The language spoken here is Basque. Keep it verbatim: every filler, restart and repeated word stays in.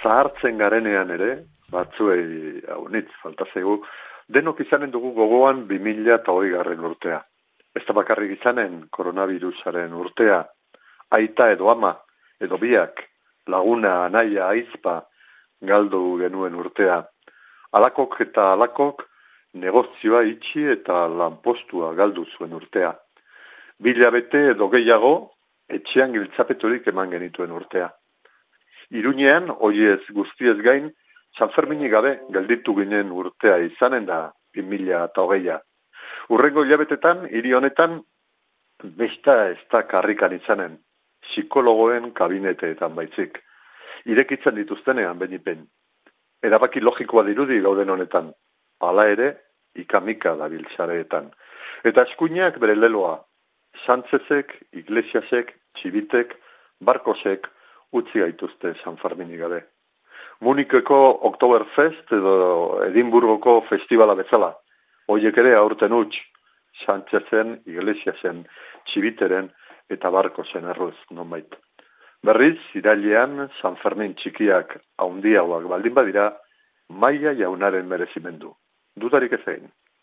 zahartzen garenean ere, batzuei haunitz falta zaigu, denok izanen dugu gogoan bi mila hogei garren urtea. Ez da bakarrik izanen koronavirusaren urtea, aita edo ama, edo biak, laguna, anaia, aizpa, galdu genuen urtea. Alakok eta alakok negozioa itxi eta lanpostua galdu zuen urtea. Bilabete edo gehiago, etxean giltzapeturik eman genituen urtea. Iruñean, oiez guztiez gain, San Ferminik gabe gelditu ginen urtea izanen da bi mila hogeia. Urrengo hilabetetan, hiri honetan, besta ez da karrikan izanen, psikologoen kabineteetan baitzik. Irekitzen dituztenean benipen. Erabaki logikoa dirudi gauden honetan, hala ere, ikamika dabiltzareetan. Eta eskuinak bere leloa, Sánchezek, Iglesiasek, Txibitek, Barkosek utzi gaituzte San Ferminik gabe. Munikeko Oktoberfest edo Edimburgoko festivala bezala, hoiek ere aurten huts, Sánchezen, Iglesiasen, Txibiteren eta Barkosen erruz nonbait. Berriz, irailean San Fermin txikiak haundiagoak baldin badira, maila jaunaren merezimendu. Dudarik ez egin.